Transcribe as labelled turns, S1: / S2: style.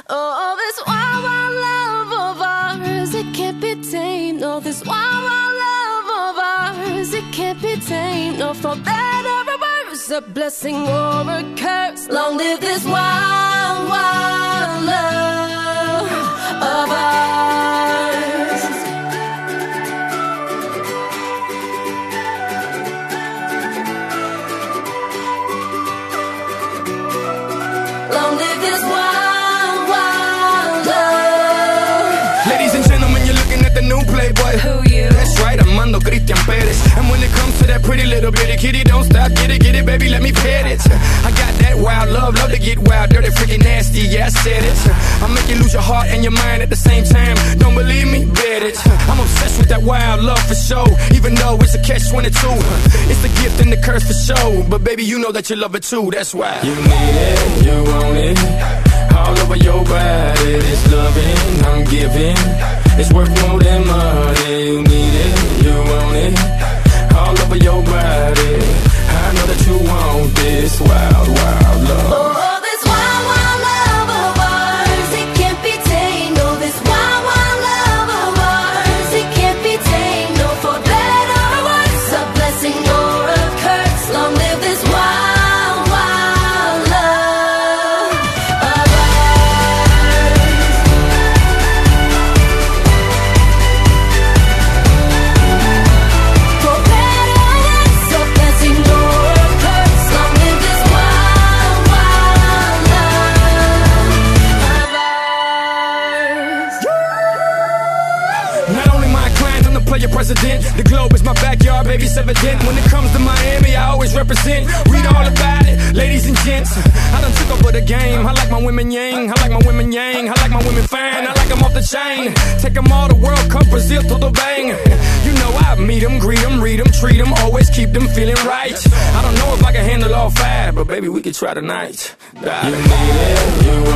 S1: Oh, this wild, wild love of ours, it can't be tamed. No, this wild, wild love of ours, it can't be tamed. No, for better or worse, a blessing or a curse. Long live this wild, wild love of ours. Long live this wild, wild love.
S2: Ladies and gentlemen, you're looking at the new Playboy.
S1: Who you?
S2: That's right, Armando Christian Perez. And when it comes to that pretty little bitty kitty, don't stop, get it, baby, let me pet it. I got that wild love to get wild, dirty, freaking nasty, yeah, I said it. I'll make you lose your heart and your mind at the same time. Don't believe me? Bet it. I'm obsessed with that wild love for sure, even though it's a catch-22. It's the gift and the curse for sure, but baby, you know that you love it too, that's why. You need it, you want it, all over your body. This loving I'm giving, it's worth more than money. You need it, you want it, all over your body. I know that you want this wild, wild love.
S1: Oh, this wild, wild love of ours, it can't be tamed. No, this wild, wild love of ours, it can't be tamed. No, for better or worse, a blessing or a curse. Long live this wild, wild love of ours. For better or worse, a blessing or a curse. Long live this wild, wild love of ours.
S2: Not only my clients, I'm the player president. The globe is my backyard, baby, it's evident. When it comes to Miami, I always represent. Read all about it, ladies and gents. I done took over the game. I like my women yang, I like my women yang, I like my women fine, I like them off the chain. Take them all to World Cup, Brazil to the bang. You know I meet them, greet them, read them, treat them, always keep them feeling right. I don't know if I can handle all five, but baby, we could try tonight. You need it, you